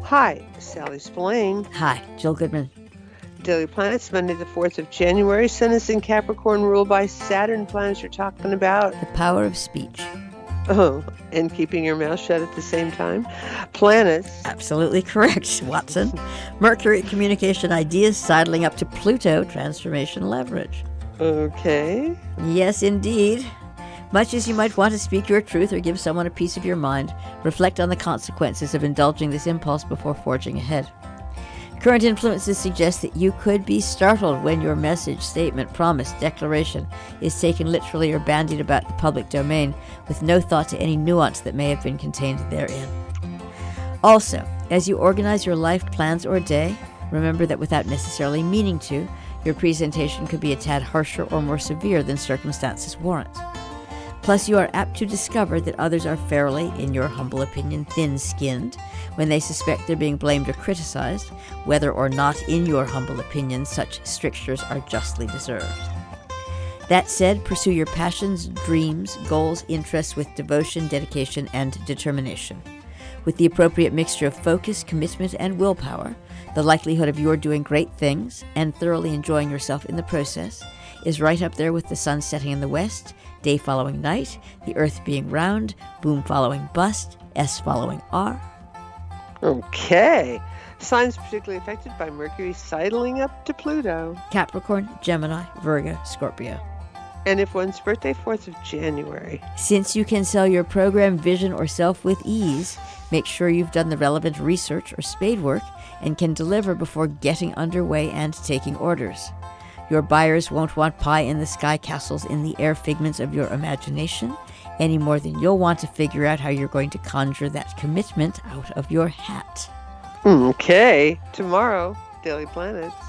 Hi, Sally Spillane. Hi, Jill Goodman. Daily Planets, Monday the 4th of January. Sun is in Capricorn, ruled by Saturn. Planets you're talking about. The power of speech. Oh, and keeping your mouth shut at the same time. Planets. Absolutely correct, Watson. Mercury, communication ideas, sidling up to Pluto, transformation leverage. Okay. Yes, indeed. Much as you might want to speak your truth or give someone a piece of your mind, reflect on the consequences of indulging this impulse before forging ahead. Current influences suggest that you could be startled when your message, statement, promise, declaration is taken literally or bandied about the public domain with no thought to any nuance that may have been contained therein. Also, as you organize your life plans or day, remember that without necessarily meaning to, your presentation could be a tad harsher or more severe than circumstances warrant. Plus, you are apt to discover that others are fairly, in your humble opinion, thin-skinned when they suspect they're being blamed or criticized, whether or not, in your humble opinion, such strictures are justly deserved. That said, pursue your passions, dreams, goals, interests with devotion, dedication, and determination. With the appropriate mixture of focus, commitment, and willpower, the likelihood of your doing great things and thoroughly enjoying yourself in the process is right up there with the sun setting in the west, day following night, the earth being round, boom following bust, S following R. Okay. Signs particularly affected by Mercury sidling up to Pluto. Capricorn, Gemini, Virgo, Scorpio. And if one's birthday, 4th of January. Since you can sell your program, vision, or self with ease, make sure you've done the relevant research or spade work and can deliver before getting underway and taking orders. Your buyers won't want pie-in-the-sky castles in the air figments of your imagination any more than you'll want to figure out how you're going to conjure that commitment out of your hat. Okay. Tomorrow, Daily Planets.